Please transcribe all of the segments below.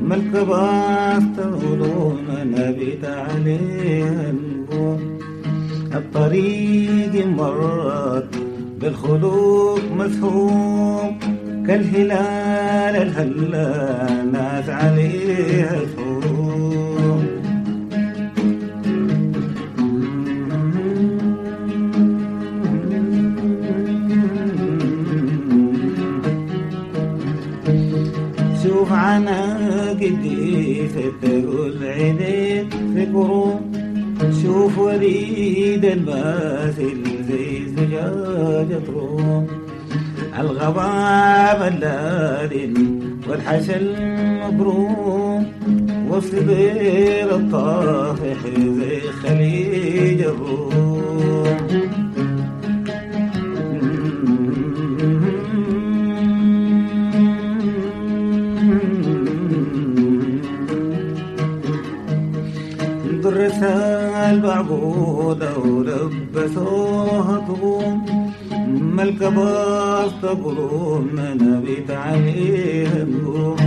ملكباس تغضون نبيت عليها النور. الطريق مرت بالخلوق مسحوم كالهلال الهلا ناس عليها الحروم. شوف عناقدي تقول عينيك في كروم. شوف وريد الماثل زي زجاجة روم. الغباب اللادن والحشا المبروم وسط بير الطافح زي خليج الروم. درسها البعبودة ولبسوها طوم. ملكباس تقولون نبيت عليها النور.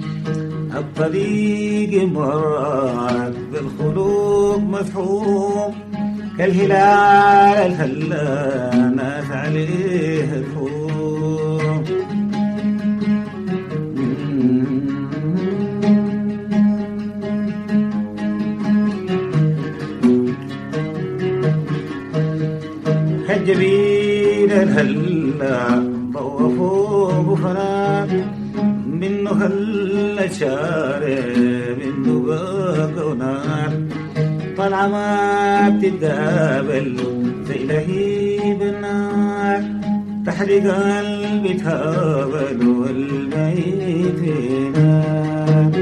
الطريق مرات بالخلوق مسحوم كالهلال الهلا ناس عليها الحوم. الجبين الهلا طوفوا بفراق منه هلا شارع منه باقى ونار. طالعة ما بتتقابل زي لهيب النار. تحرق قلبي تهابل والميت في نار.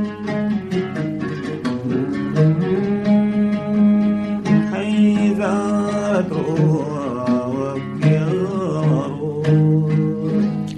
حيزان